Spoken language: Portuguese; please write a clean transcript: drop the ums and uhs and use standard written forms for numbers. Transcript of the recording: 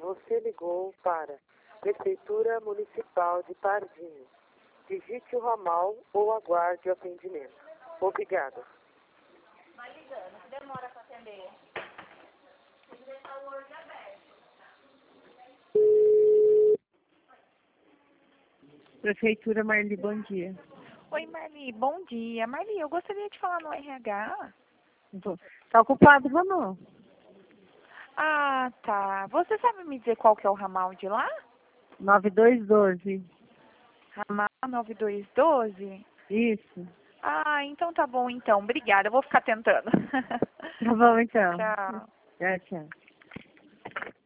Você ligou para Prefeitura Municipal de Pardinho. Digite o ramal ou aguarde o atendimento. Obrigada. Vai ligando, que demora para atender. Tem que deixar o Word aberto. Prefeitura Marli, bom dia. Oi, Marli, bom dia. Marli, eu gostaria de falar no RH. Tá ocupado, vamos? Ah, tá. Você sabe me dizer qual que é o ramal de lá? 9212. Ramal 9212? Isso. Ah, então tá bom então. Obrigada, eu vou ficar tentando. Tá bom, então. Tchau. Tchau, tchau.